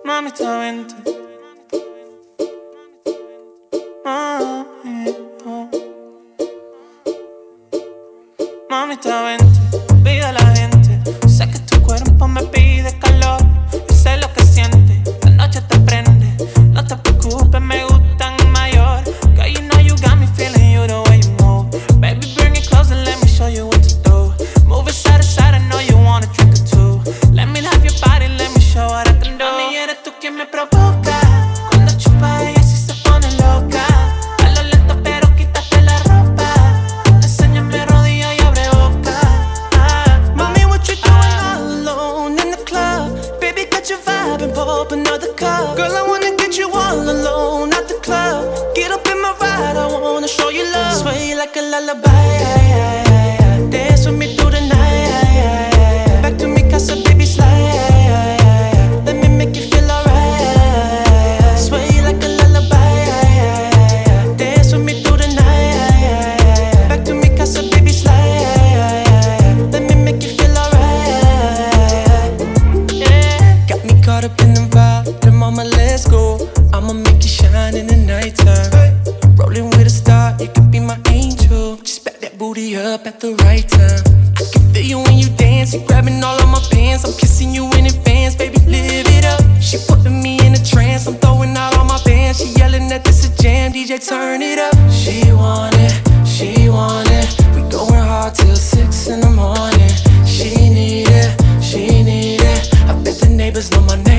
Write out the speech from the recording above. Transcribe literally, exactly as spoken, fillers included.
Mamita, vente. Mami, oh. Mamita, vente. Pide a la gente. Sé que tu cuerpo me pide calor. Y sé lo que siente. La noche te prende. No te preocupes, me gustan mayor. Girl, you know you got me feeling you the way you move. Baby, bring it close and let me show you what to do. Move it side to side, I know you wanna drink it too. Let me love your body, let me show what I can do. Mami, eres tú quien me provoca. Cuando chupa ella sí se pone loca. A lo lento pero quítate la ropa. Enséñame rodilla y abre boca. ah, Mommy, what you doing all alone in the club? Baby, got your vibe and pop another cup. Girl, I wanna get you all alone at the club. Get up in my ride, I wanna show you love. Sway like a lullaby. Dance with me through the night. Back to mi casa, baby, slide. Let me make you feel alright. Sway like a lullaby. Dance with me through the night. Back to mi casa, baby, slide. Let me make you feel alright. yeah. Got me caught up in the vibe, and mama, let's go. I'ma make you shine in the nighttime. Rolling with a star, you could be my angel. Just back that booty up at the right time. I can feel you when you dance, you grabbing all of my pants. I'm kissing you in advance, baby, live it up. She putting me in a trance, I'm throwing out all my bands. She yelling that this a jam, D J turn it up. She want it, she want it. We going hard till six in the morning. She need it, she need it. I bet the neighbors know my name.